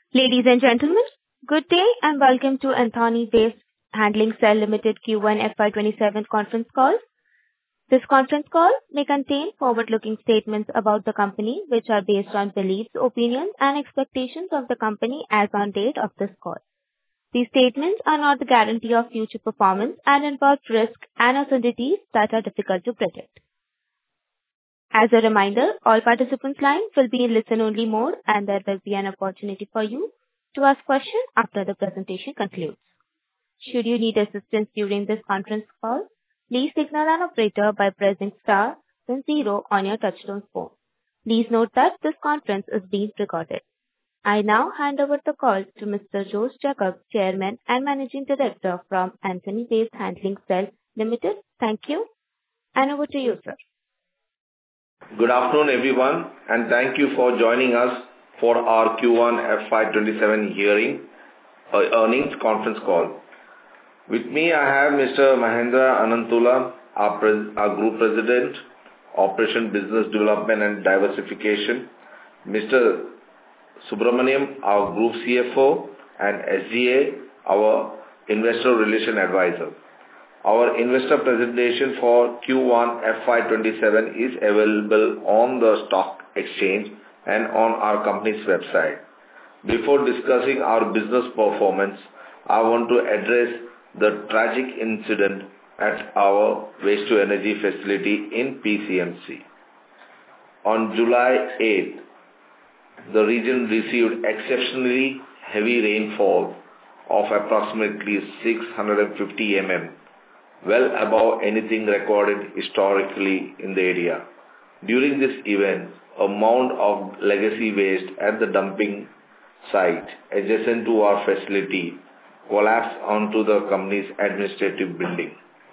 Ladies and gentlemen, good day and welcome to Antony Waste Handling Cell Limited Q1 FY27 conference call. This conference call may contain forward-looking statements about the company, which are based on beliefs, opinions, and expectations of the company as on date of this call. These statements are not the guarantee of future performance and involve risks and uncertainties that are difficult to predict. As a reminder, all participants' lines will be in listen-only mode, and there will be an opportunity for you to ask questions after the presentation concludes. Should you need assistance during this conference call, please signal an operator by pressing star then 0 on your touchtone phone. Please note that this conference is being recorded. I now hand over the call to Mr. Jose Jacob, Chairman and Managing Director from Antony Waste Handling Cell Limited. Thank you, and over to you, sir. Good afternoon, everyone, and thank you for joining us for our Q1 FY27 earnings conference call. With me, I have Mr. Mahendra Ananthula, our Group President, Operation Business Development and Diversification, Mr. Subramaniam, our Group CFO, and SGA, our Investor Relation Advisor. Our investor presentation for Q1 FY27 is available on the stock exchange and on our company's website. Before discussing our business performance, I want to address the tragic incident at our waste-to-energy facility in PCMC. On July 8th, the region received exceptionally heavy rainfall of approximately 650 mm, well above anything recorded historically in the area. During this event, a mound of legacy waste at the dumping site adjacent to our facility collapsed onto the company's administrative building.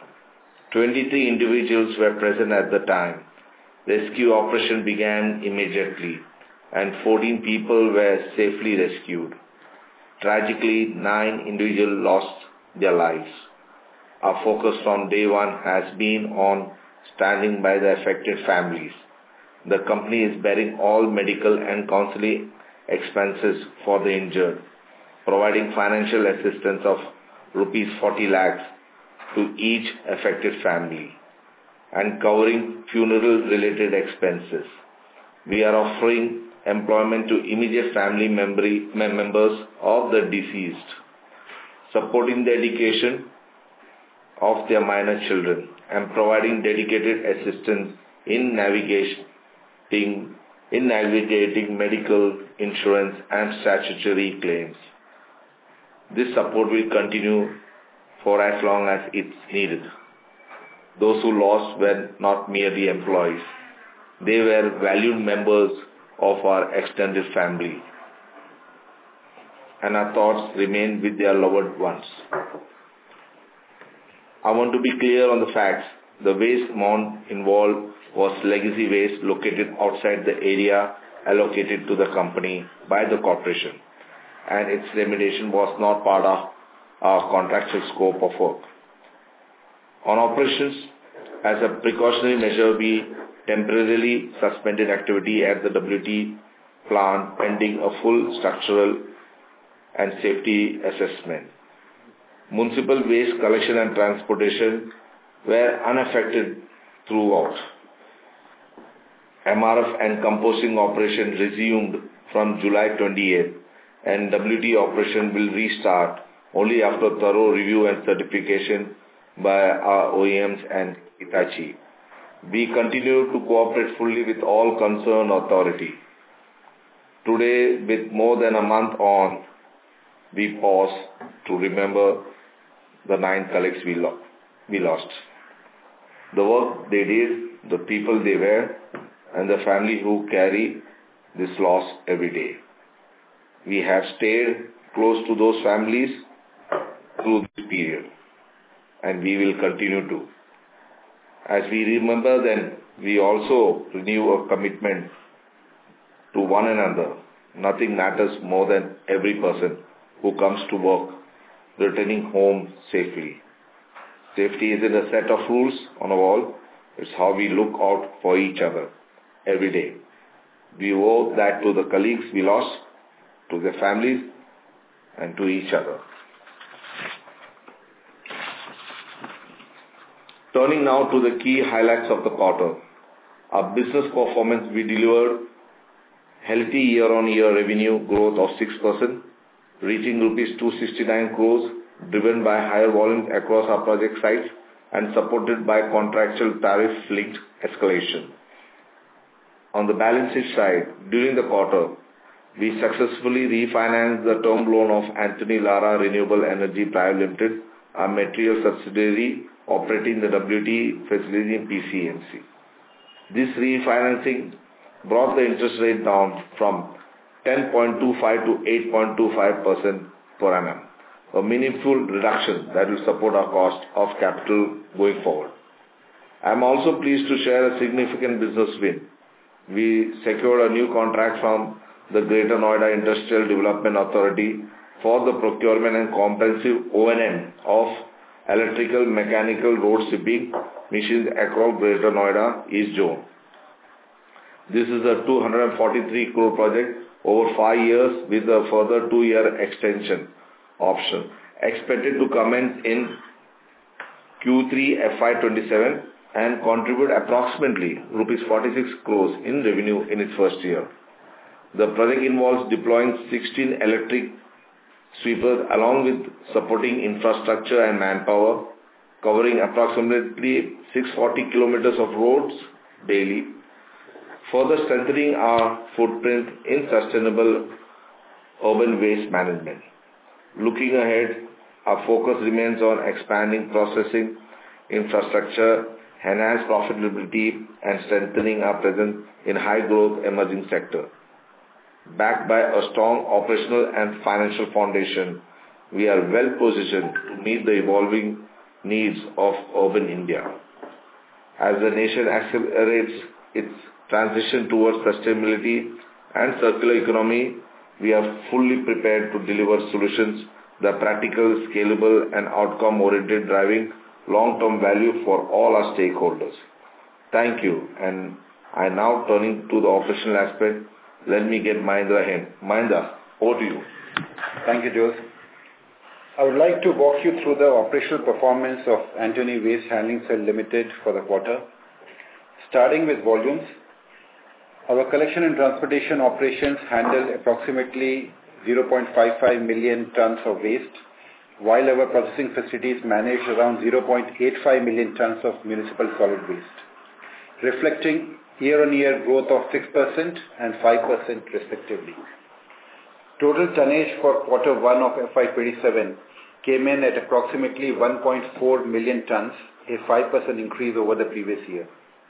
23 individuals were present at the time. Rescue operation began immediately, and 14 people were safely rescued. Tragically, 9 individuals lost their lives. Our focus from day one has been on standing by the affected families. The company is bearing all medical and counseling expenses for the injured, providing financial assistance of rupees 40 lakhs to each affected family, and covering funeral-related expenses. We are offering employment to immediate family members of the deceased, supporting the education of their minor children, and providing dedicated assistance in navigating medical, insurance, and statutory claims. This support will continue for as long as it's needed. Those who lost were not merely employees. They were valued members of our extended family, and our thoughts remain with their loved ones. I want to be clear on the facts. The waste mound involved was legacy waste located outside the area allocated to the company by the corporation, and its remediation was not part of our contractual scope of work. On operations, as a precautionary measure, we temporarily suspended activity at the WT plant pending a full structural and safety assessment. Municipal waste collection and transportation were unaffected throughout. MRF and composting operation resumed from July 28th, and WT operation will restart only after thorough review and certification by our OEMs and Hitachi. We continue to cooperate fully with all concerned authority. Today, with more than a month on, we pause to remember the 9 colleagues we lost. The work they did, the people they were, and the family who carry this loss every day. We have stayed close to those families through this period, and we will continue to. As we remember them, we also renew a commitment to one another. Nothing matters more than every person who comes to work returning home safely. Safety isn't a set of rules on a wall. It's how we look out for each other every day. We owe that to the colleagues we lost to their families, and to each other. Turning now to the key highlights of the quarter. Our business performance, we delivered healthy year-on-year revenue growth of 6%, reaching rupees 269 crores, driven by higher volumes across our project sites and supported by contractual tariff-linked escalation. On the balance sheet side, during the quarter, we successfully refinanced the term loan of Antony Lara Renewable Energy Private Limited, a material subsidiary operating the WTE facility in PCMC. This refinancing brought the interest rate down from 10.25 to 8.25% per annum, a meaningful reduction that will support our cost of capital going forward. I am also pleased to share a significant business win. We secured a new contract from the Greater Noida Industrial Development Authority for the procurement and comprehensive O&M of electrical, mechanical, road sweeping machines across Greater Noida East Zone. This is a 243 crore project over 5 years with a further 2-year extension option, expected to commence in Q3 FY27 and contribute approximately rupees 46 crores in revenue in its first year. The project involves deploying 16 electric sweepers along with supporting infrastructure and manpower, covering approximately 640 kilometers of roads daily, further strengthening our footprint in sustainable urban waste management. Looking ahead, our focus remains on expanding processing infrastructure, enhance profitability, and strengthening our presence in high-growth emerging sector. Backed by a strong operational and financial foundation, we are well positioned to meet the evolving needs of urban India. As the nation accelerates its transition towards sustainability and circular economy, we are fully prepared to deliver solutions that are practical, scalable, and outcome-oriented, driving long-term value for all our stakeholders. Thank you. And I now turning to the operational aspect. Let me get Mahendra in. Mahendra, over to you. Thank you, Jose. I would like to walk you through the operational performance of Antony Waste Handling Cell Limited for the quarter. Starting with volumes, our collection and transportation operations handled approximately 0.55 million tons of waste, while our processing facilities managed around 0.85 million tons of municipal solid waste, reflecting year-on-year growth of 6% and 5% respectively. Total tonnage for quarter 1 of FY27 came in at approximately 1.4 million tons, a 5% increase over the previous year.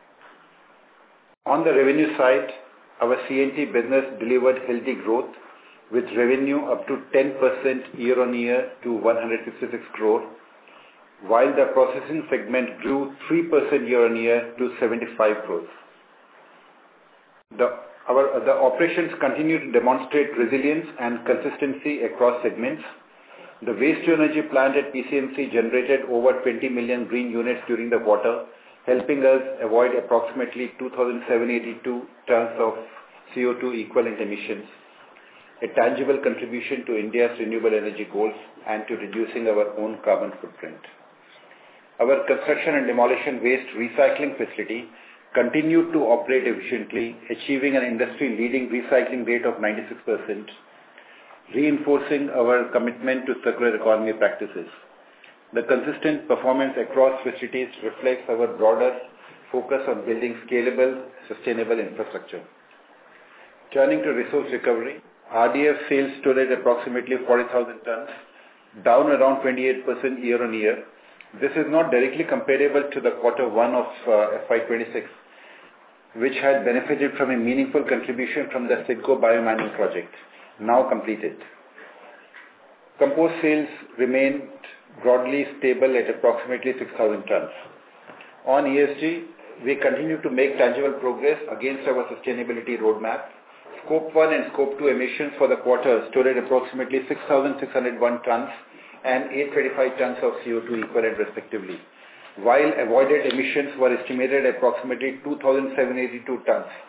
On the revenue side, our C&T business delivered healthy growth, with revenue up to 10% year-on-year to 166 crore, while the processing segment grew 3% year-on-year to 75 crores. The operations continue to demonstrate resilience and consistency across segments. The waste-to-energy plant at PCMC generated over 20 million green units during the quarter, helping us avoid approximately 2,782 tons of CO2 equivalent emissions, a tangible contribution to India's renewable energy goals and to reducing our own carbon footprint. Our construction and demolition waste recycling facility continued to operate efficiently, achieving an industry-leading recycling rate of 96%, reinforcing our commitment to circular economy practices. The consistent performance across facilities reflects our broader focus on building scalable, sustainable infrastructure. Turning to resource recovery, RDF sales stood at approximately 40,000 tons, down around 28% year-on-year. This is not directly comparable to the quarter 1 of FY26, which had benefited from a meaningful contribution from the SIDCO biomining project, now completed. Compost sales remained broadly stable at approximately 6,000 tons. On ESG, we continue to make tangible progress against our sustainability roadmap. Scope 1 and Scope 2 emissions for the quarter stood at approximately 6,601 tons and 825 tons of CO2 equivalent respectively, while avoided emissions were estimated at approximately 2,782 tons,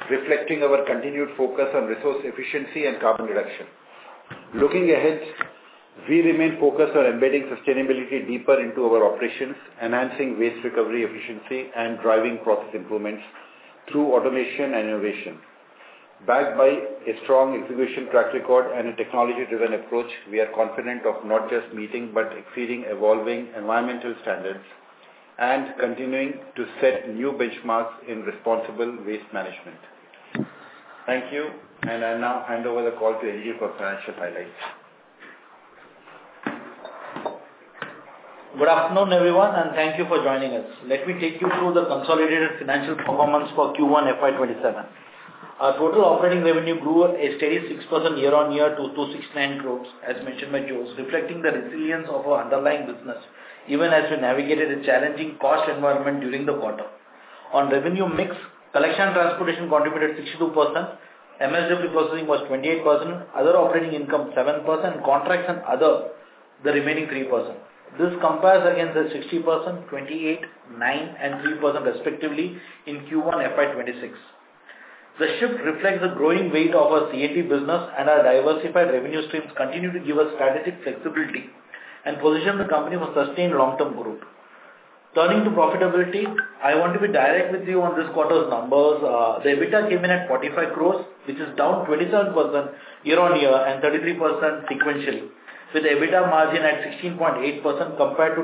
reflecting our continued focus on resource efficiency and carbon reduction. Looking ahead, we remain focused on embedding sustainability deeper into our operations, enhancing waste recovery efficiency, and driving process improvements through automation and innovation. Backed by a strong execution track record and a technology-driven approach, we are confident of not just meeting but exceeding evolving environmental standards and continuing to set new benchmarks in responsible waste management. Thank you, and I now hand over the call to NG for financial highlights. Good afternoon, everyone, and thank you for joining us. Let me take you through the consolidated financial performance for Q1 FY27. Our total operating revenue grew a steady 6% year-on-year to 269 crores, as mentioned by Jose, reflecting the resilience of our underlying business, even as we navigated a challenging cost environment during the quarter. On revenue mix, collection and transportation contributed 62%, MSW processing was 28%, other operating income 7%, and contracts and other, the remaining 3%. This compares against the 60%, 28%, 9%, and 3% respectively in Q1 FY26. The shift reflects the growing weight of our C&T business, and our diversified revenue streams continue to give us strategic flexibility and position the company for sustained long-term growth. Turning to profitability, I want to be direct with you on this quarter's numbers. The EBITDA came in at 45 crores, which is down 27% year-on-year and 33% sequentially, with the EBITDA margin at 16.8% compared to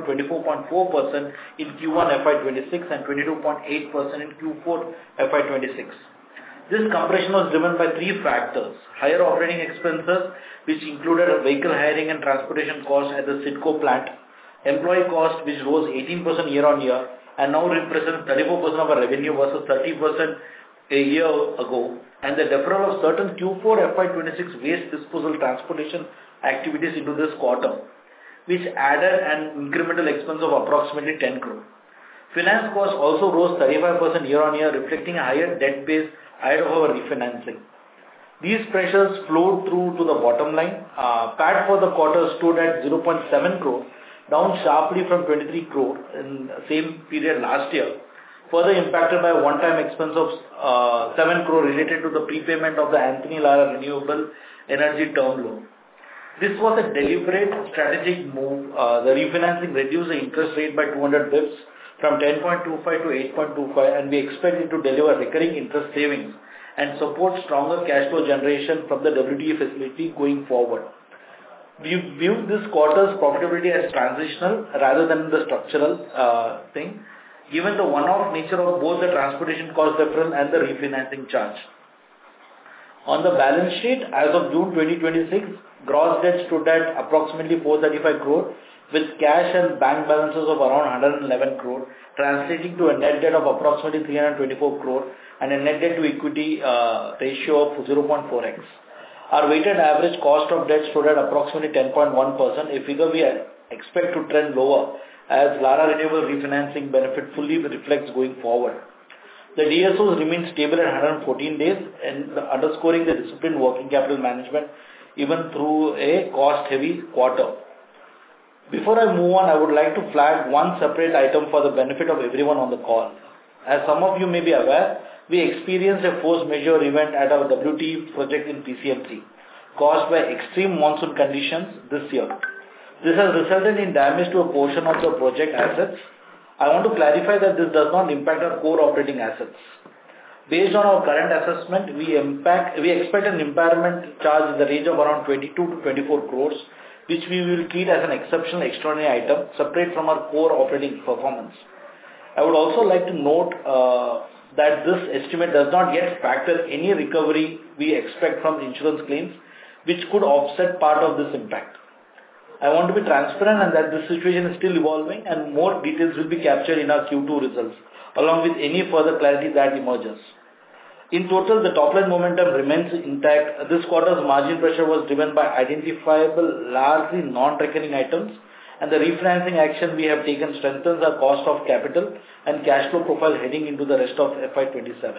24.4% in Q1 FY26 and 22.8% in Q4 FY26. This compression was driven by three factors: higher operating expenses, which included vehicle hiring and transportation costs at the CIDCO plant, employee cost, which rose 18% year-on-year and now represents 34% of our revenue versus 30% a year ago, and the deferral of certain Q4 FY26 waste disposal transportation activities into this quarter, which added an incremental expense of approximately 10 crore. Finance costs also rose 35% year-on-year, reflecting a higher debt base ahead of our refinancing. These pressures flowed through to the bottom line. PAT for the quarter stood at 0.7 crore, down sharply from 23 crore in the same period last year, further impacted by a one-time expense of 7 crore related to the prepayment of the Anthony Lara Renewable Energy term loan. This was a deliberate strategic move. The refinancing reduced the interest rate by 200 bps from 10.25 to 8.25, and we expect it to deliver recurring interest savings and support stronger cash flow generation from the WTE facility going forward. We view this quarter's profitability as transitional rather than the structural thing, given the one-off nature of both the transportation cost deferral and the refinancing charge. On the balance sheet, as of June 2026, gross debt stood at approximately 435 crore, with cash and bank balances of around 111 crore, translating to a net debt of approximately 324 crore and a net debt to equity ratio of 0.4x. Our weighted average cost of debt stood at approximately 10.1%, a figure we expect to trend lower as Lara Renewable refinancing benefit fully reflects going forward. The DSOs remain stable at 114 days, and underscoring the disciplined working capital management even through a cost-heavy quarter. Before I move on, I would like to flag one separate item for the benefit of everyone on the call. As some of you may be aware, we experienced a force majeure event at our WTE project in PCMC, caused by extreme monsoon conditions this year. This has resulted in damage to a portion of the project assets. I want to clarify that this does not impact our core operating assets. Based on our current assessment, we expect an impairment charge in the range of around 22 to 24 crores, which we will treat as an exceptional extraordinary item separate from our core operating performance. I would also like to note that this estimate does not yet factor any recovery we expect from insurance claims, which could offset part of this impact. I want to be transparent and that this situation is still evolving, and more details will be captured in our Q2 results, along with any further clarity that emerges. In total, the top-line momentum remains intact. This quarter's margin pressure was driven by identifiable, largely non-recurring items, and the refinancing action we have taken strengthens our cost of capital and cash flow profile heading into the rest of FY27.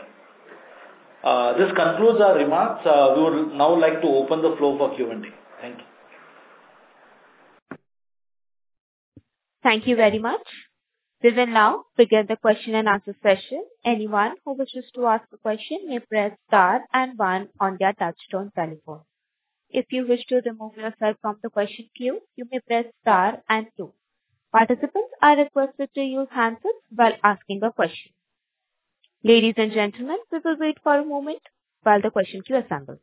This concludes our remarks. We would now like to open the floor for Q&A. Thank you. Thank you very much. We will now begin the question and answer session. Anyone who wishes to ask a question may press star and one on their touchtone telephone. If you wish to remove yourself from the question queue, you may press star and two. Participants are requested to use handsets while asking a question. Ladies and gentlemen, we will wait for a moment while the question queue assembles.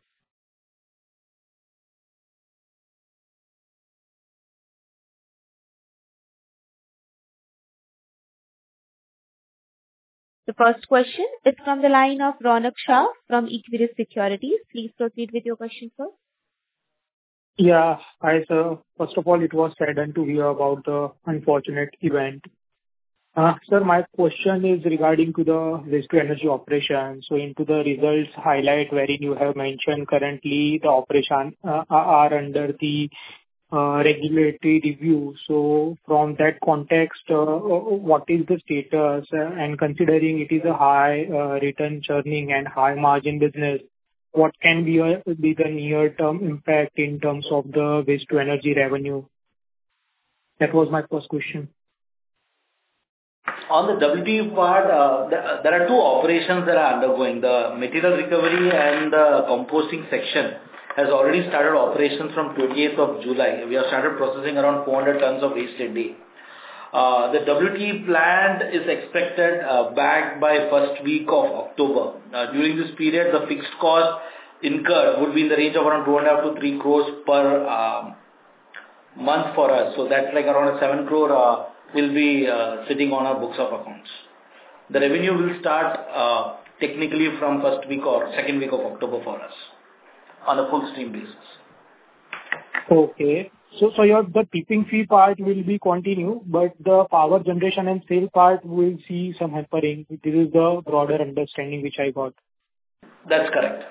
The first question is from the line of Ronak Shah from Equirus Securities. Please proceed with your question, sir. Yeah. Hi, sir. First of all, it was saddened to hear about the unfortunate event. Sir, my question is regarding to the waste-to-energy operation. So into the results highlight wherein you have mentioned currently the operation are under the regulatory review. So from that context, what is the status? And considering it is a high return churning and high margin business, what can be the near-term impact in terms of the waste-to-energy revenue? That was my first question. On the WTE part, there are two operations that are undergoing. The material recovery and the composting section has already started operations from 28th of July. We have started processing around 400 tons of waste a day. The WTE plant is expected back by first week of October. During this period, the fixed cost incurred would be in the range of around 2.5 to 3 crores per month for us. So that's like around 7 crore will be sitting on our books of accounts. The revenue will start technically from first week or second week of October for us on a full stream basis. Okay. So the tipping fee part will be continue, but the power generation and sale part will see some hampering. This is the broader understanding which I got. That's correct.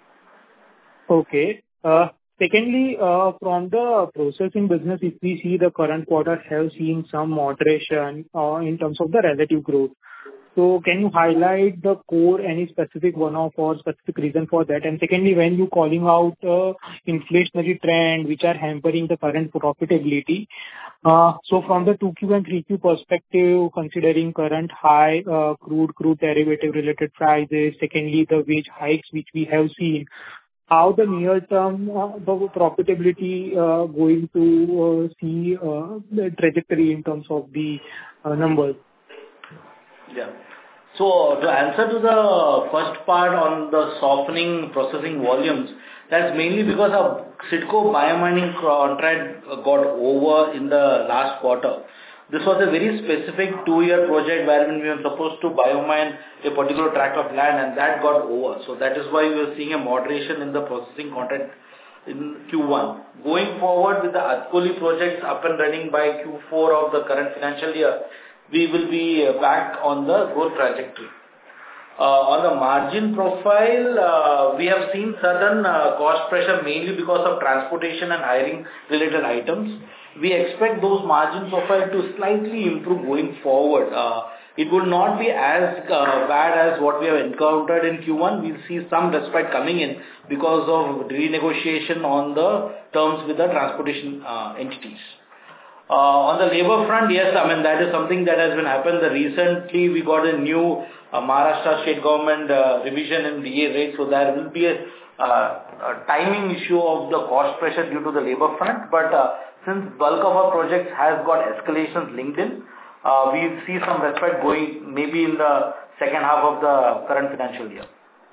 Okay. Secondly, from the processing business, if we see the current quarter have seen some moderation in terms of the relative growth. So can you highlight the core, any specific one-off or specific reason for that? And secondly, when you calling out inflationary trend which are hampering the current profitability, so from the 2Q and 3Q perspective, considering current high crude derivative related prices, secondly, the wage hikes which we have seen, how the near term the profitability going to see the trajectory in terms of the numbers? Yeah. So to answer to the first part on the softening processing volumes, that's mainly because of CIDCO biomining contract got over in the last quarter. This was a very specific 2-year project wherein we were supposed to biomine a particular tract of land, and that got over. So that is why we are seeing a moderation in the processing contract in Q1. Going forward with the Atkoli projects up and running by Q4 of the current financial year, we will be back on the growth trajectory. On the margin profile, we have seen certain cost pressure mainly because of transportation and hiring related items. We expect those margin profile to slightly improve going forward. It will not be as bad as what we have encountered in Q1. We'll see some respite coming in because of renegotiation on the terms with the transportation entities. On the labor front, yes, I mean, that is something that has been happened. Recently, we got a new Maharashtra state government revision in DA rate, so there will be a timing issue of the cost pressure due to the labor front. But since bulk of our projects has got escalations linked in, we see some respite going maybe in the second half of the current financial year.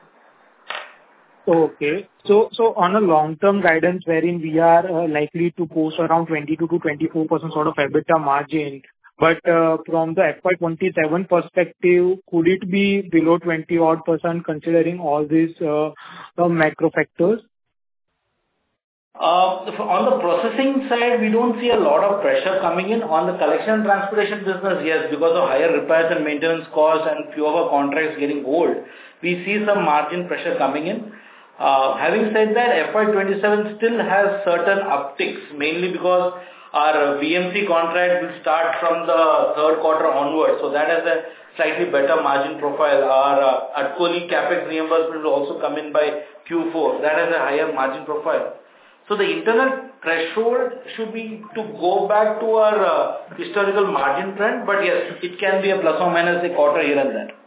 Okay. So on a long-term guidance wherein we are likely to post around 22 to 24% sort of EBITDA margin, but from the FY27 perspective, could it be below 20% considering all these macro factors? On the processing side, we don't see a lot of pressure coming in. On the collection and transportation business, yes, because of higher repairs and maintenance costs and few of our contracts getting old, we see some margin pressure coming in. Having said that, FY27 still has certain upticks, mainly because our BMC contract will start from the third quarter onwards, so that has a slightly better margin profile. Our Atkoli capex reimbursement will also come in by Q4. That has a higher margin profile. So the internal threshold should be to go back to our historical margin trend, but yes, it can be a plus or minus a quarter here and there.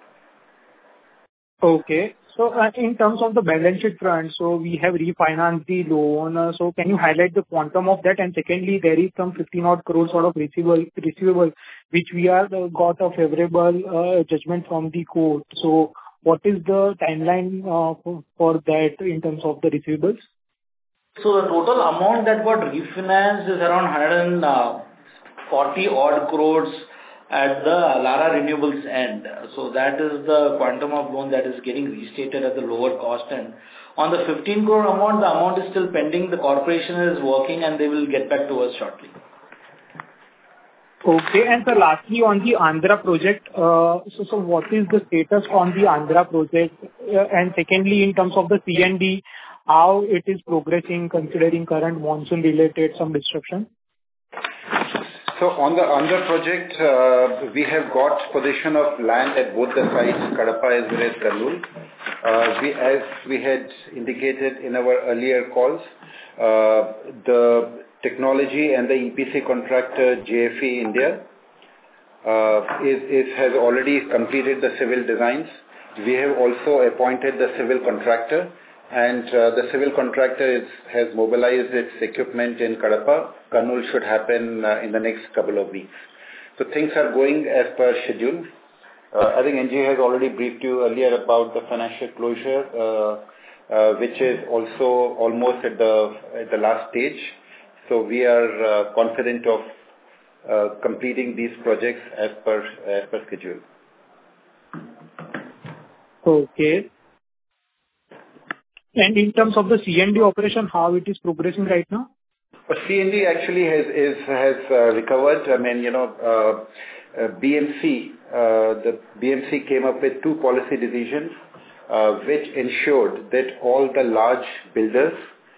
Okay. So, in terms of the balance sheet front, so we have refinanced the loan. So can you highlight the quantum of that? And secondly, there is some 15-odd crore sort of receivable, which we are got a favorable judgment from the court. So what is the timeline for that in terms of the receivables? So the total amount that got refinanced is around 140 odd crores at the Lara Renewables end. So that is the quantum of loan that is getting restated at the lower cost end. On the 15 crore amount, the amount is still pending. The corporation is working and they will get back to us shortly. Okay. And so lastly, on the Andhra project, so what is the status on the Andhra project? And secondly, in terms of the C&D, how it is progressing considering current monsoon-related some disruption? So on the Andhra project, we have got possession of land at both the sites, Kadapa as well as Kurnool. As we had indicated in our earlier calls, the technology and the EPC contractor JFE India has already completed the civil designs. We have also appointed the civil contractor, and the civil contractor has mobilized its equipment in Kadapa. Kurnool should happen in the next couple of weeks. So things are going as per schedule. I think NG has already briefed you earlier about the financial closure, which is also almost at the last stage. So we are confident of completing these projects as per schedule. Okay. And in terms of the C&D operation, how it is progressing right now? C&D actually has recovered. I mean, BMC, the BMC came up with two policy decisions, which ensured that all the large builders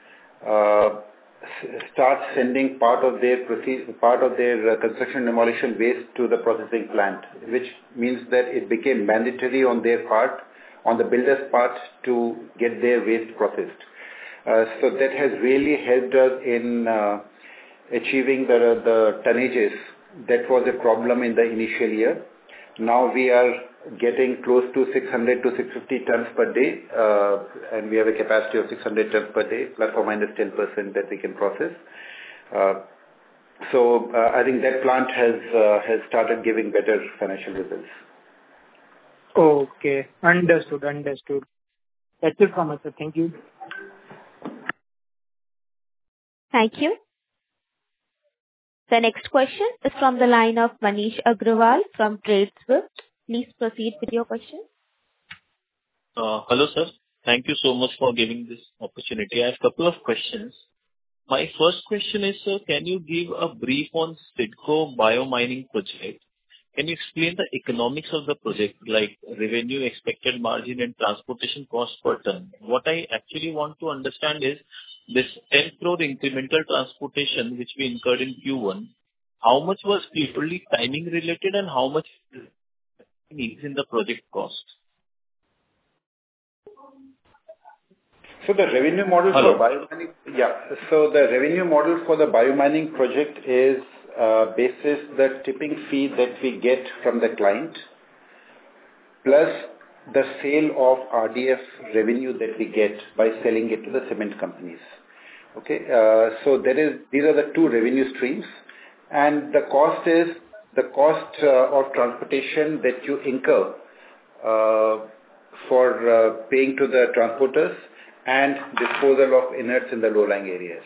start sending part of their construction demolition waste to the processing plant, which means that it became mandatory on their part, on the builder's part, to get their waste processed. So that has really helped us in achieving the tonnages that was a problem in the initial year. Now we are getting close to 600 to 650 tons per day, and we have a capacity of 600 tons per day, plus or minus 10% that we can process. So I think that plant has started giving better financial results. Okay. Understood. That's it from us, sir. Thank you. Thank you. The next question is from the line of Manish Agrawal from TradeSwift. Please proceed with your question. Hello, sir. Thank you so much for giving this opportunity. I have a couple of questions. My first question is, sir, can you give a brief on CIDCO biomining project? Can you explain the economics of the project, like revenue, expected margin, and transportation cost per ton? What I actually want to understand is this 10 crore incremental transportation which we incurred in Q1, how much was purely timing related and how much is in the project cost? So the revenue model for biomining, So the revenue model for the biomining project is basis the tipping fee that we get from the client, plus the sale of RDF revenue that we get by selling it to the cement companies. Okay, so these are the two revenue streams, and the cost is the cost of transportation that you incur for paying to the transporters and disposal of inerts in the low-lying areas.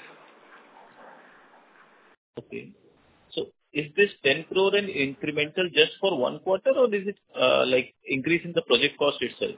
Okay. So is this 10 crore an incremental just for one quarter, or is it like increase in the project cost itself?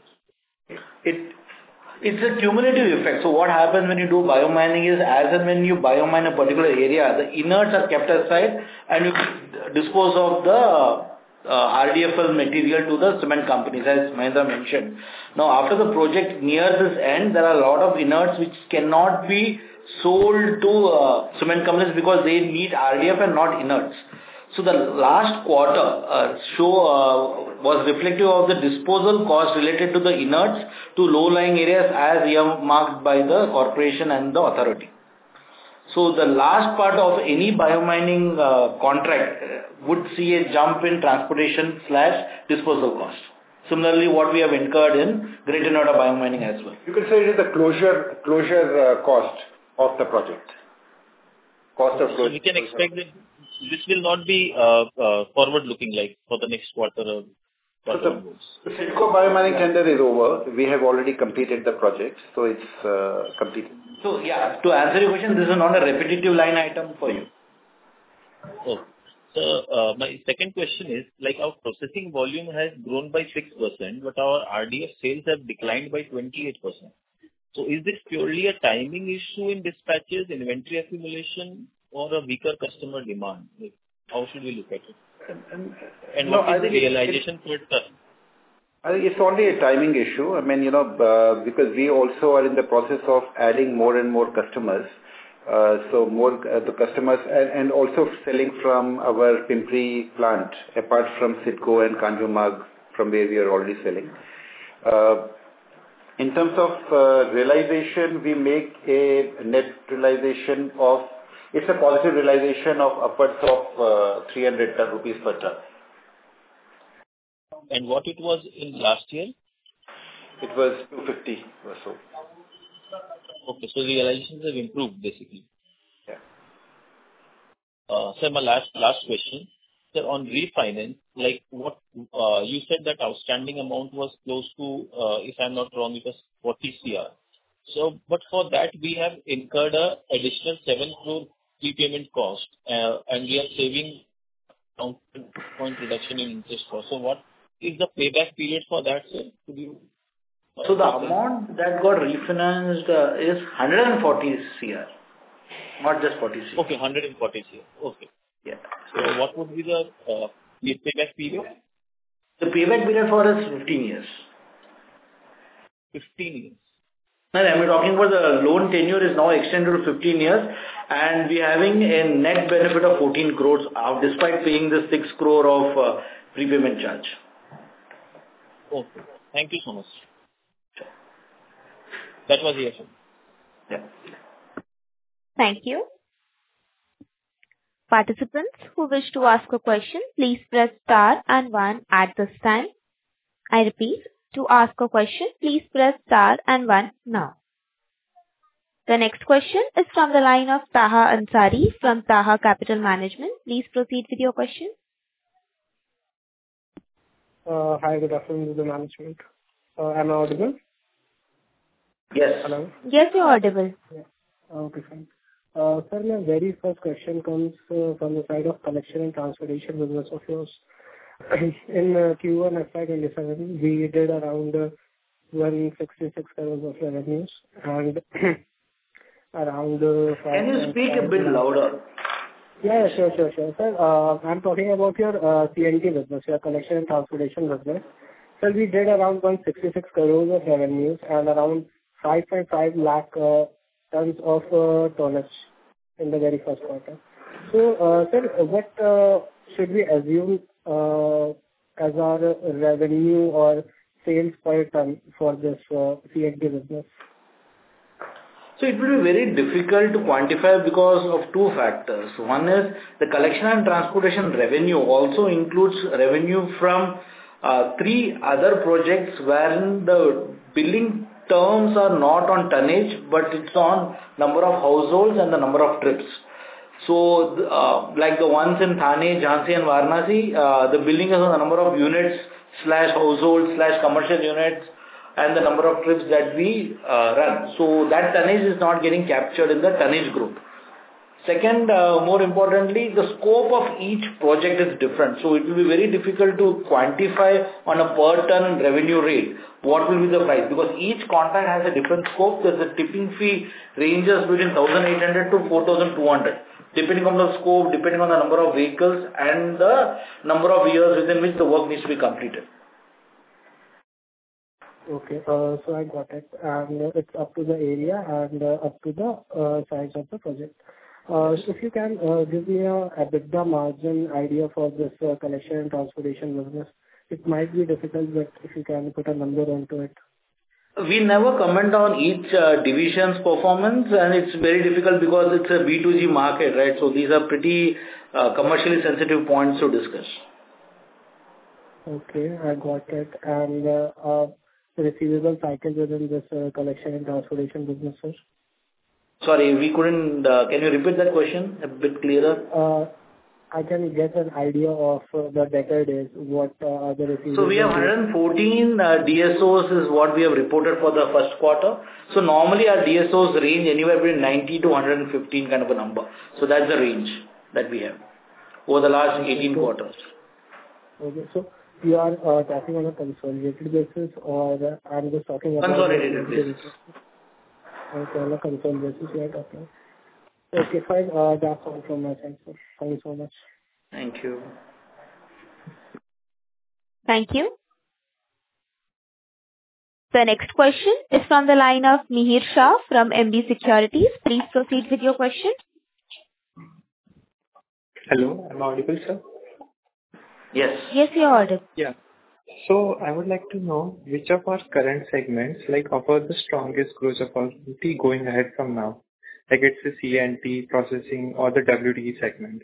It's a cumulative effect. So what happens when you do biomining is, as and when you biomine a particular area, the inerts are kept aside and you dispose of the RDFL material to the cement companies, as Mahendra mentioned. Now, after the project nears its end, there are a lot of inerts which cannot be sold to cement companies because they need RDF and not inerts. So the last quarter was reflective of the disposal cost related to the inerts to low-lying areas as earmarked by the corporation and the authority. So the last part of any biomining contract would see a jump in transportation/disposal cost. Similarly, what we have incurred in Greater Noida biomining as well. You can say it is the closure cost of the project. Cost of So closure. we can expect that this will not be forward-looking like for the next quarter or quarter onwards. The CIDCO biomining tender is over. We have already completed the project, so it's completed. So yeah, to answer your question, this is not a repetitive line item for you. Oh. So my second question is, like our processing volume has grown by 6%, but our RDF sales have declined by 28%. So is this purely a timing issue in dispatches, inventory accumulation, or a weaker customer demand? Like, how should we look at it? And what is the realization per ton? I think it's only a timing issue. I mean, because we also are in the process of adding more and more customers. So more the customers and also selling from our Pimpri plant, apart from CIDCO and Kanjurmarg, from where we are already selling. In terms of realization, we make a net realization of, it's a positive realization of upwards of 300 rupees per ton. And what it was in last year? It was 250 or so. Okay, so realizations have improved basically. Yeah. Sir, my last question. Sir, on refinance, like what you said that outstanding amount was close to, if I'm not wrong, it was 40 CR. So, but for that we have incurred a additional 7 crore prepayment cost, and we are saving point reduction in interest cost. So, what is the payback period for that, sir? Could you? So the amount that got refinanced is 140 CR, not just 40 CR. Okay, 140 CR. Okay. Yeah. So what would be the payback period? The payback period for us is 15 years. 15 years. No, I'm talking about the loan tenure is now extended to 15 years, and we are having a net benefit of 14 crores despite paying the 6 crore of prepayment charge. Okay. Thank you so much. That was the answer. Yeah. Thank you. Participants who wish to ask a question, please press star and 1 at this time. I repeat, to ask a question, please press star and 1 now. The next question is from the line of Taha Ansari from Taha Capital Management. Please proceed with your question. Hi, good afternoon to the management. Am I audible? Yes. Hello? Yes, you're audible. Yeah. Okay, fine. Sir, my very first question comes from the side of collection and transportation business of yours. In Q1 FY27, we did around 166 crores of revenues and around... Can you speak a bit louder? Yeah, sure. Sir, I'm talking about your CNT business, your collection and transportation business. Sir, we did around 166 crores of revenues and around 5.5 lakh tons of tonnage in the very first quarter. So, sir, what should we assume as our revenue or sales per ton for this CNT business? So it will be very difficult to quantify because of two factors. One is the collection and transportation revenue also includes revenue from 3 other projects wherein the billing terms are not on tonnage, but it's on number of households and the number of trips. So, like the ones in Thane, Jhansi and Varanasi, the billing is on the number of units / households / commercial units and the number of trips that we run. So that tonnage is not getting captured in the tonnage group. Second, more importantly, the scope of each project is different. So it will be very difficult to quantify on a per ton revenue rate what will be the price, because each contract has a different scope. There's a tipping fee ranges between 1,800 to 4,200, depending on the scope, depending on the number of vehicles and the number of years within which the work needs to be completed. Okay, so I got it. And it's up to the area and up to the size of the project. So if you can give me a EBITDA margin idea for this collection and transportation business, it might be difficult, but if you can put a number onto it. We never comment on each division's performance, and it's very difficult because it's a B2G market, right? So these are pretty commercially sensitive points to discuss. Okay, I got it. And the receivable cycle within this collection and transportation business, sir? Sorry, we couldn't. Can you repeat that question a bit clearer? I can get an idea of the debtor days, what are the receivables. So we have 114 DSOs is what we have reported for the first quarter. So normally our DSOs range anywhere between 90 to 115 kind of a number. So that's the range that we have over the last 18 quarters. Okay, so you are talking on a consolidated basis, or I'm just talking about consolidated basis. Okay, on a consolidated basis you are talking. Okay, fine. That's all from my side, sir. Thank you so much. Thank you. Thank you. The next question is from the line of Mihir Shah from MB Securities. Please proceed with your question. Hello, am I audible, sir? Yes. Yes, you're audible. Yeah. So I would like to know which of our current segments offer the strongest growth opportunity going ahead from now. Like it's the C&T, processing, or the WTE segments.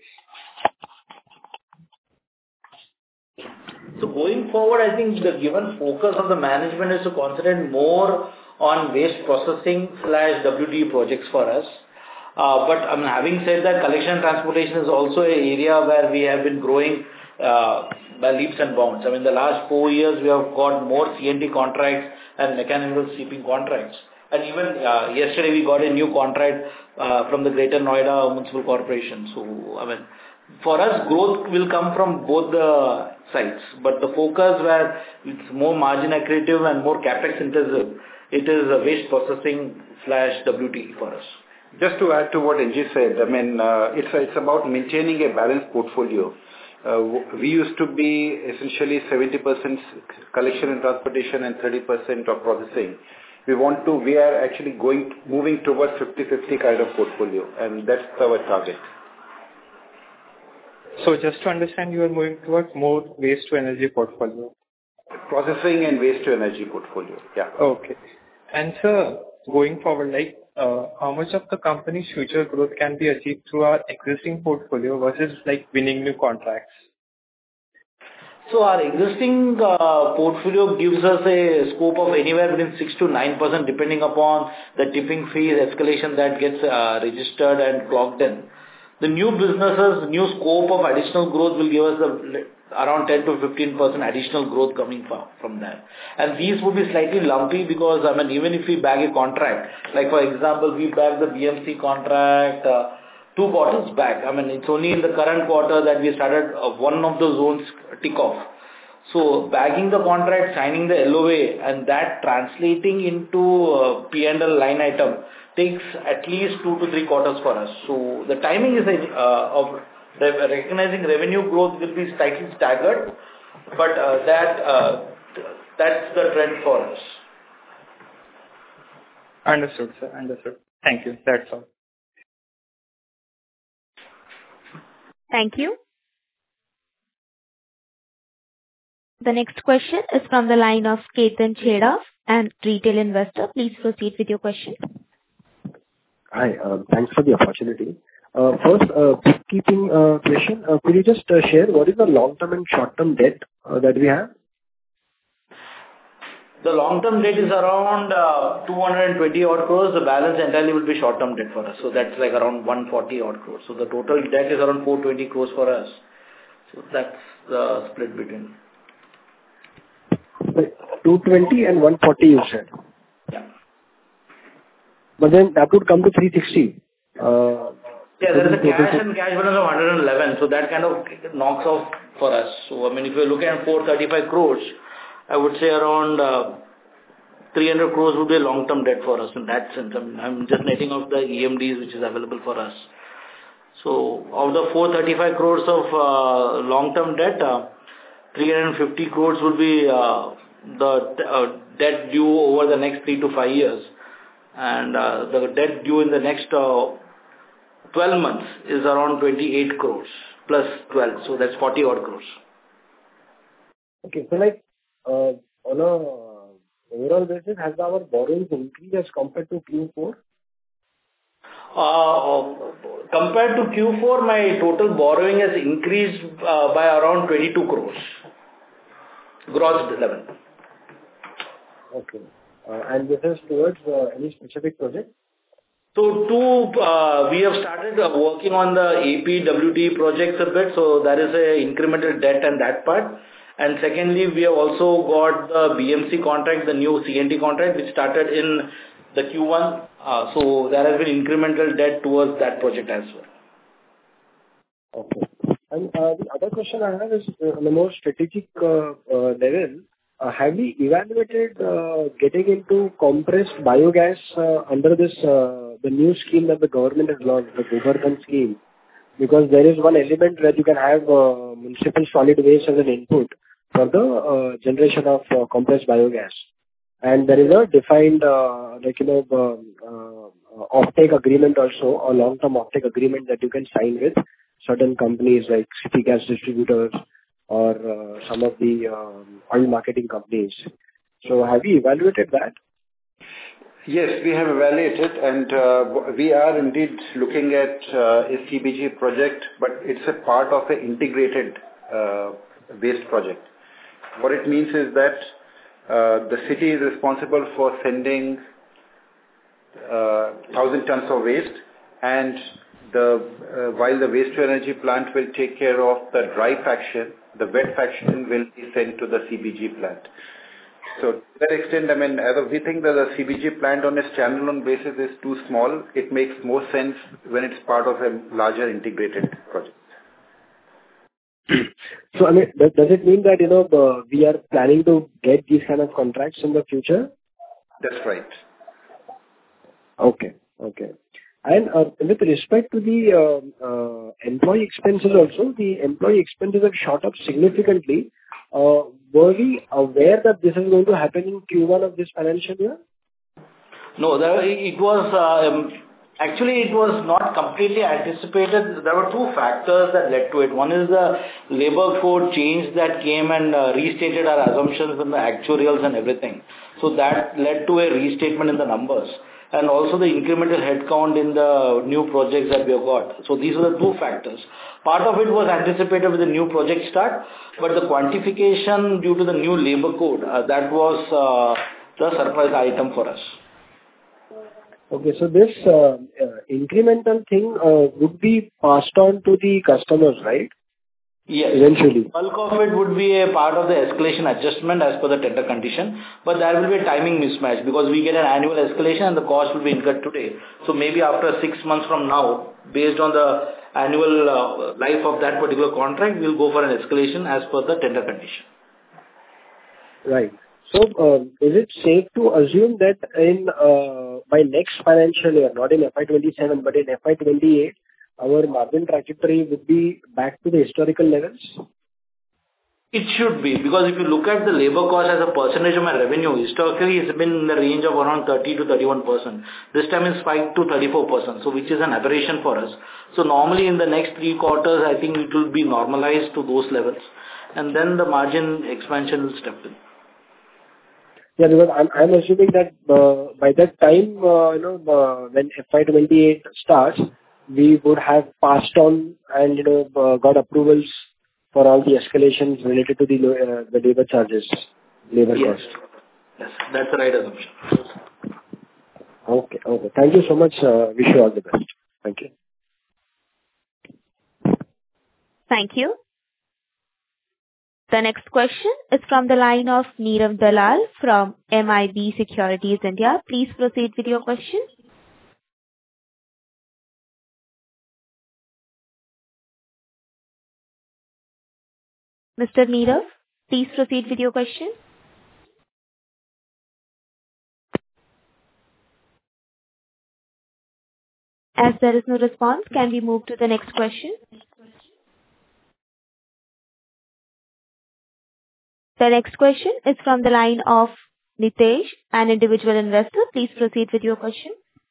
So going forward, I think the given focus of the management is to concentrate more on waste processing / WTE projects for us. But having said that, collection and transportation is also an area where we have been growing by leaps and bounds. The last 4 years we have got more C&T contracts and mechanical sweeping contracts. And even yesterday we got a new contract from the Greater Noida Municipal Corporation. So, for us, growth will come from both the sides. But the focus where it's more margin accretive and more capex intensive, it is waste processing / WTE for us. Just to add to what NG said, it's about maintaining a balanced portfolio. We used to be essentially 70% collection and transportation and 30% of processing. We are actually moving towards 50-50 kind of portfolio, and that's our target. So just to understand, you are moving towards more waste to energy portfolio. Processing and waste to energy portfolio, yeah. Okay. And sir, going forward, how much of the company's future growth can be achieved through our existing portfolio versus winning new contracts? So our existing portfolio gives us a scope of anywhere between 6 to 9% depending upon the tipping fees escalation that gets registered and clocked in. The new businesses, new scope of additional growth will give us around 10 to 15% additional growth coming from that. And these would be slightly lumpy because even if we bag a contract, like for example, we bagged the BMC contract 2 quarters back. It's only in the current quarter that we started one of the zones tick off. So bagging the contract, signing the LOA, and that translating into P&L line item takes at least 2 to 3 quarters for us. So the timing is of recognizing revenue growth will be slightly staggered, but that's the trend for us. Understood, sir. Understood. Thank you. That's all. Thank you. The next question is from the line of Ketan Chheda, and retail investor. Please proceed with your question. Hi, thanks for the opportunity. First, bookkeeping question. Could you just share what is the long-term and short-term debt that we have? The long-term debt is around 220 odd crores. The balance entirely will be short-term debt for us. So that's around 140 odd crores. So the total debt is around 420 crores for us. So that's the split between. 220 and 140 you said? Yeah. But then that would come to 360. Yeah, there is a cash and cash balance of 111. So that kind of knocks off for us. So if you look at 435 crores, I would say around 300 crores would be a long-term debt for us in that sense. I'm just netting off the EMDs which is available for us. So of the 435 crores of long-term debt, 350 crores would be the debt due over the next 3 to 5 years. And the debt due in the next 12 months is around 28 crores plus 12. So that's 40 odd crores. Okay, so on a overall basis, has our borrowings increased as compared to Q4? Compared to Q4, my total borrowing has increased by around 22 crores gross level. Okay. And this is towards any specific project? So we have started working on the APWT projects a bit, so that is a incremental debt and that part. And secondly, we have also got the BMC contract, the new CNT contract, which started in the Q1. So there has been incremental debt towards that project as well. Okay. And the other question I have is on a more strategic level. Have we evaluated getting into compressed biogas under this the new scheme that the government has launched, the Govardhan scheme? Because there is one element where you can have municipal solid waste as an input for the generation of compressed biogas, and there is a defined offtake agreement also, or long-term offtake agreement that you can sign with certain companies like city gas distributors or some of the oil marketing companies. So have you evaluated that? Yes, we have evaluated, and we are indeed looking at a CBG project, but it's a part of an integrated waste project. What it means is that the city is responsible for sending 1,000 tons of waste, and while the waste-to-energy plant will take care of the dry fraction, the wet fraction will be sent to the CBG plant. So to that extent, I mean, as we think that the CBG plant on a standalone basis is too small, it makes more sense when it's part of a larger integrated project. So, I mean, does it mean that, we are planning to get these kind of contracts in the future? That's right. Okay. And with respect to the employee expenses also, the employee expenses have shot up significantly. Were we aware that this is going to happen in Q1 of this financial year? No, it was actually it was not completely anticipated. There were two factors that led to it. One is the labor code change that came and restated our assumptions in the actuarials and everything. So that led to a restatement in the numbers, and also the incremental headcount in the new projects that we have got. So these are the two factors. Part of it was anticipated with the new project start, but the quantification due to the new labor code, that was the surprise item for us. Okay, so this incremental thing would be passed on to the customers, right? Yes. Eventually. Bulk of it would be a part of the escalation adjustment as per the tender condition, but there will be a timing mismatch because we get an annual escalation and the cost will be incurred today. So maybe after 6 months from now, based on the annual life of that particular contract, we'll go for an escalation as per the tender condition. Right. So, is it safe to assume that in by next financial year, not in FY27, but in FY28, our margin trajectory would be back to the historical levels? It should be, because if you look at the labor cost as a percentage of my revenue, historically it's been in the range of around 30 to 31%. This time it's spiked to 34%, so which is an aberration for us. So normally in the next 3 quarters, I think it will be normalized to those levels, and then the margin expansion will step in. Yeah, because I'm assuming that by that time, when FY28 starts, we would have passed on and got approvals for all the escalations related to the labor charges, labor cost. Yes, that's the right assumption. Okay. Thank you so much. Wish you all the best. Thank you. Thank you. The next question is from the line of Neerav Dalal from MIB Securities India. Please proceed with your question. Mr. Neerav, please proceed with your question. As there is no response, can we move to the next question? The next question is from the line of Nitesh, an individual investor. Please proceed with your question.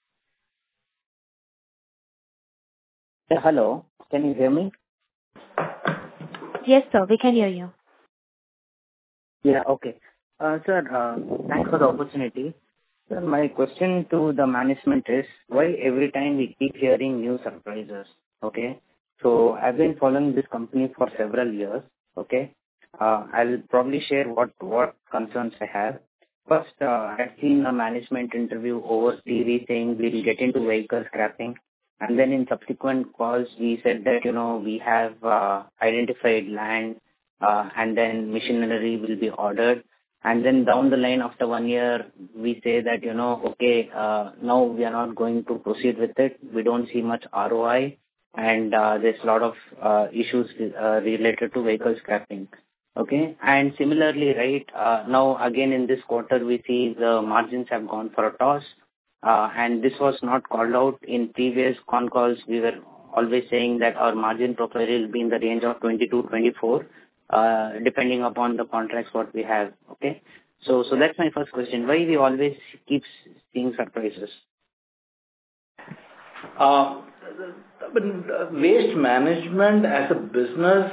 Hello, can you hear me? Yes, sir, we can hear you. Yeah, okay. Sir, thanks for the opportunity. Sir, my question to the management is, why every time we keep hearing new surprises? Okay. So I've been following this company for several years. Okay. I'll probably share what concerns I have. First, I've seen a management interview over TV saying we'll get into vehicle scrapping. And then in subsequent calls, we said that, we have identified land and then machinery will be ordered. And then down the line after 1 year, we say that, okay, now we are not going to proceed with it. We don't see much ROI. And there's a lot of issues related to vehicle scrapping. Okay. And similarly, right, now again in this quarter, we see the margins have gone for a toss. And this was not called out in previous con calls. We were always saying that our margin profile will be in the range of 22-24, depending upon the contracts what we have. Okay. So that's my first question. Why we always keep seeing surprises? Waste management as a business,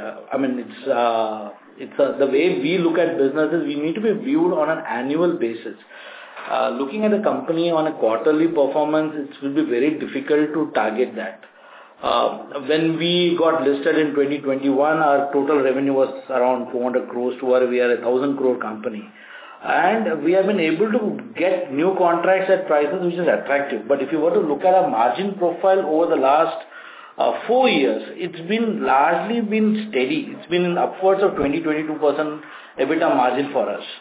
it's the way we look at businesses, we need to be viewed on an annual basis. Looking at a company on a quarterly performance, it will be very difficult to target that. When we got listed in 2021, our total revenue was around 400 crores to where we are a 1,000 crore company. And we have been able to get new contracts at prices which is attractive. But if you were to look at our margin profile over the last 4 years, it's been largely been steady. It's been in upwards of 20-22% EBITDA margin for us.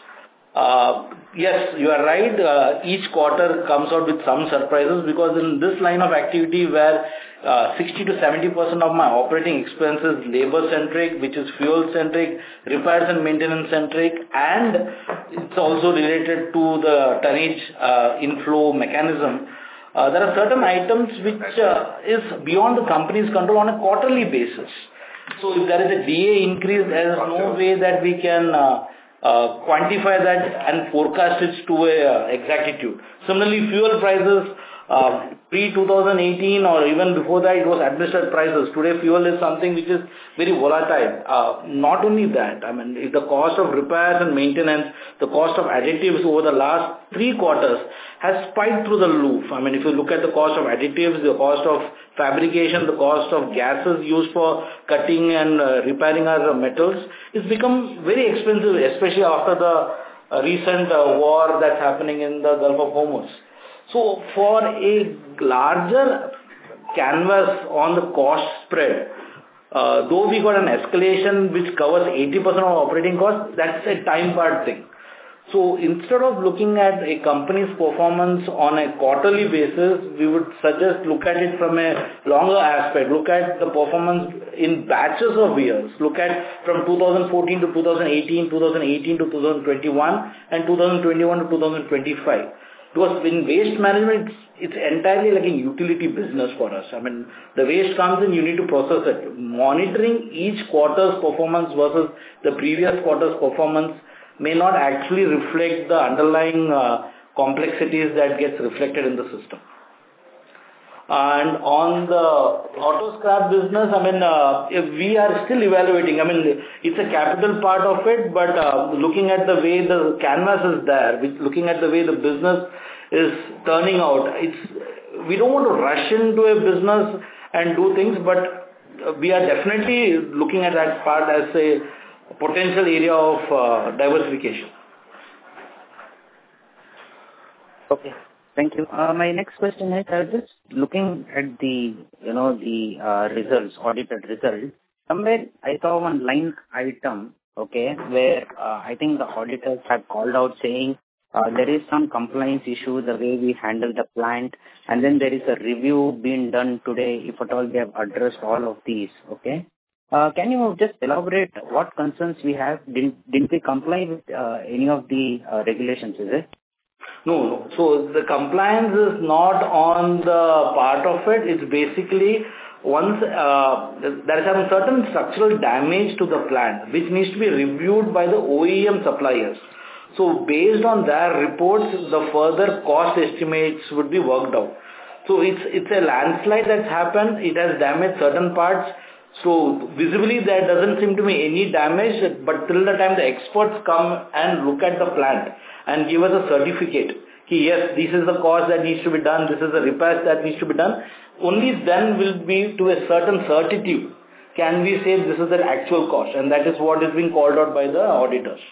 Yes, you are right. Each quarter comes out with some surprises because in this line of activity where 60-70% of my operating expenses labor-centric, which is fuel-centric, repairs and maintenance-centric, and it's also related to the tonnage inflow mechanism. There are certain items which is beyond the company's control on a quarterly basis. So if there is a DA increase, there is no way that we can quantify that and forecast it to exactitude. Similarly, fuel prices pre-2018 or even before that, it was administered prices. Today, fuel is something which is very volatile. Not only that, if the cost of repairs and maintenance, the cost of additives over the last 3 quarters has spiked through the roof. If you look at the cost of additives, the cost of fabrication, the cost of gases used for cutting and repairing our metals, it's become very expensive, especially after the recent war that's happening in the Gulf of Hormuz. So for a larger canvas on the cost spread, though we got an escalation which covers 80% of operating costs, that's a time-part thing. So instead of looking at a company's performance on a quarterly basis, we would suggest look at it from a longer aspect. Look at the performance in batches of years. Look at from 2014 to 2018, 2018 to 2021, and 2021 to 2025. Because in waste management, it's entirely like a utility business for us. The waste comes in, you need to process it. Monitoring each quarter's performance versus the previous quarter's performance may not actually reflect the underlying complexities that gets reflected in the system. And on the auto scrap business, we are still evaluating. It's a capital part of it, but looking at the way the canvas is there, looking at the way the business is turning out, we don't want to rush into a business and do things, but we are definitely looking at that part as a potential area of diversification. Okay. Thank you. My next question is, I was just looking at the results, audited results. Somewhere I saw one line item, okay, where I think the auditors have called out saying there is some compliance issue the way we handle the plant, and then there is a review being done today. If at all we have addressed all of these, okay. Can you just elaborate what concerns we have? Didn't we comply with any of the regulations? Is it? No. So the compliance is not on the part of it. It's basically once there is some certain structural damage to the plant, which needs to be reviewed by the OEM suppliers. So based on their reports, the further cost estimates would be worked out. So it's a landslide that's happened. It has damaged certain parts. So visibly there doesn't seem to be any damage, but till the time the experts come and look at the plant and give us a certificate, yes, this is the cost that needs to be done, this is the repairs that needs to be done, only then will be to a certain certitude can we say this is the actual cost, and that is what is being called out by the auditors,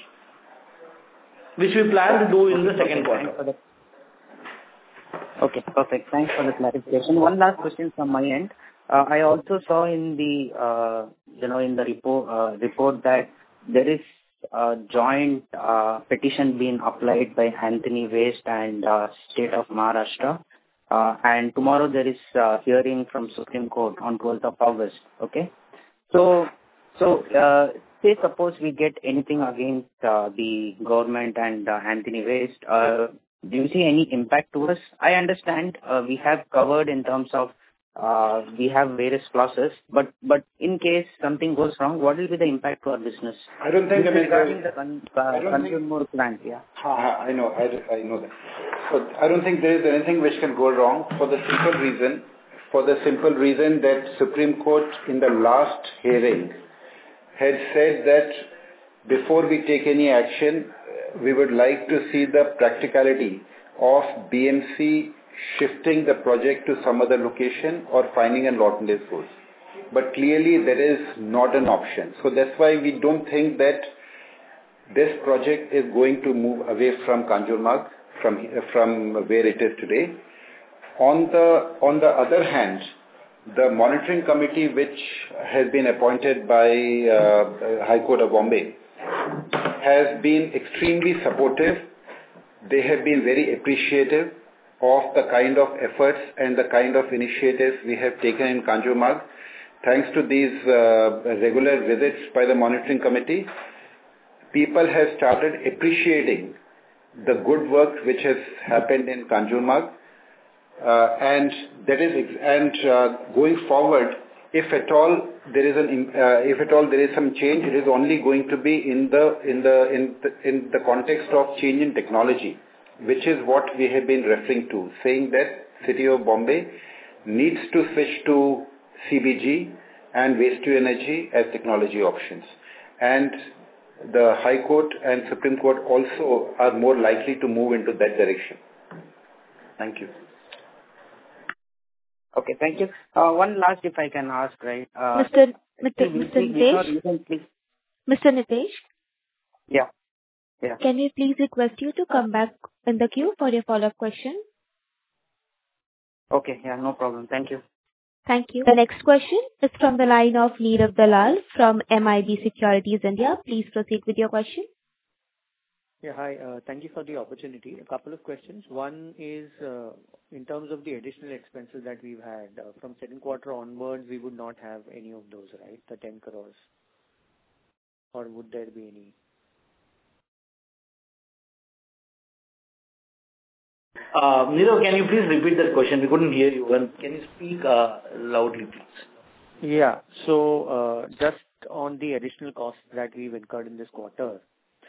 which we plan to do in the second quarter. Okay, perfect. Thanks for the clarification. One last question from my end. I also saw in the in the report that there is a joint petition being applied by Antony Waste and State of Maharashtra, and tomorrow there is hearing from Supreme Court on 12th of August. Okay, so say suppose we get anything against the government and Antony Waste. Do you see any impact to us? I understand we have covered in terms of we have various clauses, but in case something goes wrong, what will be the impact to our business? I don't think regarding the consumer plant, yeah. I know that. So I don't think there is anything which can go wrong for the simple reason that Supreme Court in the last hearing had said that before we take any action, we would like to see the practicality of BMC shifting the project to some other location or finding an alternative source. But clearly there is not an option. So that's why we don't think that this project is going to move away from Kanjurmarg, from where it is today. On the other hand, the monitoring committee which has been appointed by High Court of Bombay has been extremely supportive. They have been very appreciative of the kind of efforts and the kind of initiatives we have taken in Kanjurmarg. Thanks to these regular visits by the monitoring committee, people have started appreciating the good work which has happened in Kanjurmarg, and going forward, if at all there is some change, it is only going to be in the context of change in technology, which is what we have been referring to, saying that City of Bombay needs to switch to CBG and waste to energy as technology options. And the High Court and Supreme Court also are more likely to move into that direction. Thank you. Okay, thank you. One last, if I can ask, right? Mr. Nitesh? Mr. Nitesh? Yeah. Can we please request you to come back in the queue for your follow-up question? Okay, yeah, no problem. Thank you. Thank you. The next question is from the line of Neerav Dalal from MIB Securities India. Please proceed with your question. Yeah, hi. Thank you for the opportunity. A couple of questions. One is in terms of the additional expenses that we've had from second quarter onwards, we would not have any of those, right? The 10 crores. Or would there be any? Neerav, can you please repeat that question? We couldn't hear you. Can you speak loudly, please? Yeah. So just on the additional costs that we've incurred in this quarter,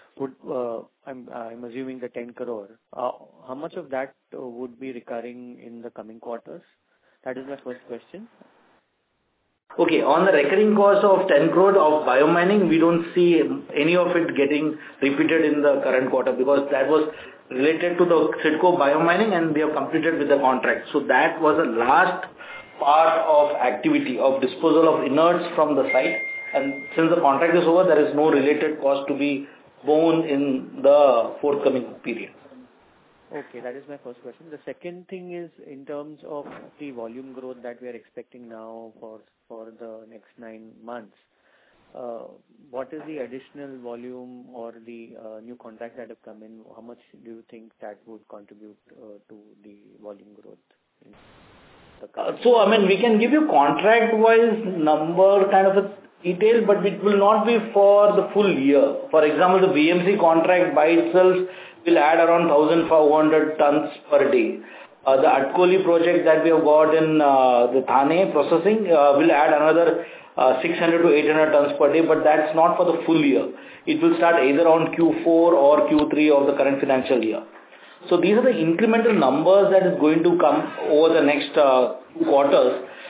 I'm assuming the 10 crore. How much of that would be recurring in the coming quarters? That is my first question. Okay, on the recurring cost of 10 crore of biomining, we don't see any of it getting repeated in the current quarter because that was related to the CIDCO biomining and we have completed with the contract. So that was the last part of activity of disposal of inerts from the site. And since the contract is over, there is no related cost to be borne in the forthcoming period. Okay, that is my first question. The second thing is in terms of the volume growth that we are expecting now for the next 9 months. What is the additional volume or the new contracts that have come in? How much do you think that would contribute to the volume growth? So, we can give you contract-wise number kind of a detail, but it will not be for the full year. For example, the BMC contract by itself will add around 1,500 tons per day. The Atkoli project that we have got in the Thane processing will add another 600 to 800 tons per day, but that's not for the full year. It will start either on Q4 or Q3 of the current financial year. So these are the incremental numbers that is going to come over the next 2 quarters.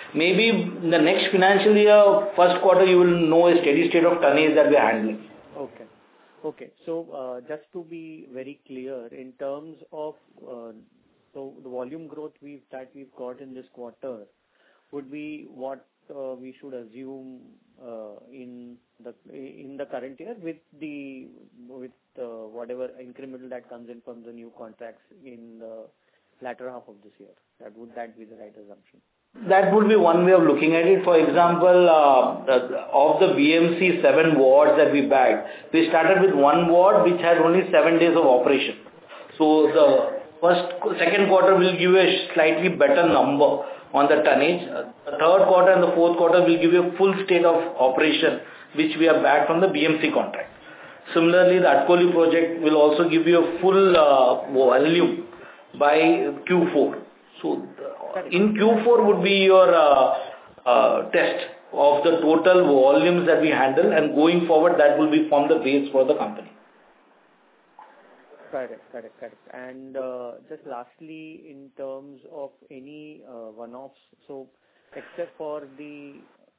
Maybe in the next financial year, first quarter, you will know a steady state of tonnage that we are handling. Okay. So, just to be very clear, in terms of so the volume growth that we've got in this quarter would be what we should assume in the current year with whatever incremental that comes in from the new contracts in the latter half of this year. Would that be the right assumption? That would be one way of looking at it. For example, of the BMC 7 wards that we bagged, we started with one ward which had only 7 days of operation. So the second quarter will give you a slightly better number on the tonnage. The third quarter and the fourth quarter will give you a full state of operation which we have bagged from the BMC contract. Similarly, the Atkoli project will also give you a full volume by Q4. So in Q4 would be your test of the total volumes that we handle, and going forward that will be from the base for the company. Correct. And just lastly, in terms of any one-offs, so except for the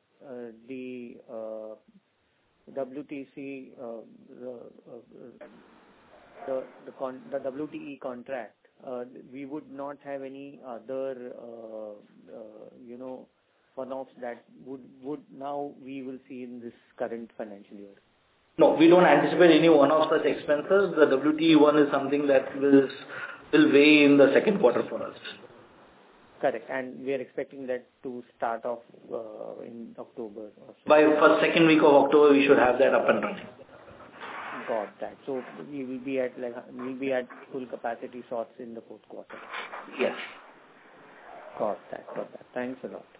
WTC, the WTE contract, we would not have any other, one-offs that would now we will see in this current financial year. No, we don't anticipate any one-off such expenses. The WTE one is something that will weigh in the second quarter for us. Correct, and we are expecting that to start off in October. By first, second week of October, we should have that up and running. Got that. So we will be at full capacity sorts in the fourth quarter. Yes. Got that. Thanks a lot.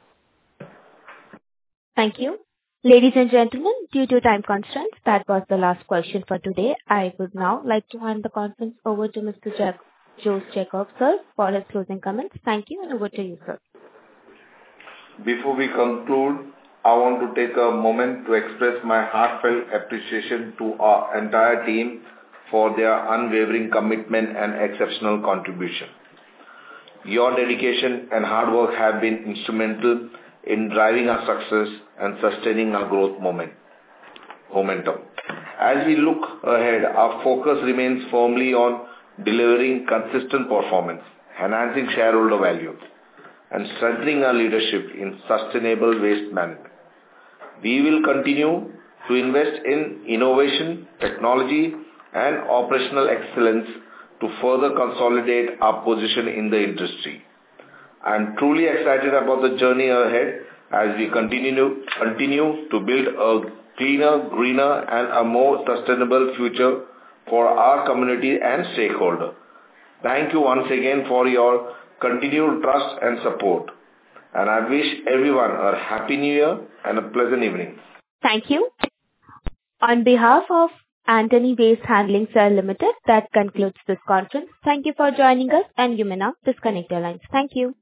Thank you. Ladies and gentlemen, due to time constraints, that was the last question for today. I would now like to hand the conference over to Mr. Jose Jacob, sir, for his closing comments. Thank you, and over to you, sir. Before we conclude, I want to take a moment to express my heartfelt appreciation to our entire team for their unwavering commitment and exceptional contribution. Your dedication and hard work have been instrumental in driving our success and sustaining our growth momentum. As we look ahead, our focus remains firmly on delivering consistent performance, enhancing shareholder value, and strengthening our leadership in sustainable waste management. We will continue to invest in innovation, technology, and operational excellence to further consolidate our position in the industry. I am truly excited about the journey ahead as we continue to build a cleaner, greener, and a more sustainable future for our community and stakeholders. Thank you once again for your continued trust and support. And I wish everyone a happy new year and a pleasant evening. Thank you. On behalf of Antony Waste Handling Cell Limited, that concludes this conference. Thank you for joining us, and you may now disconnect your lines. Thank you.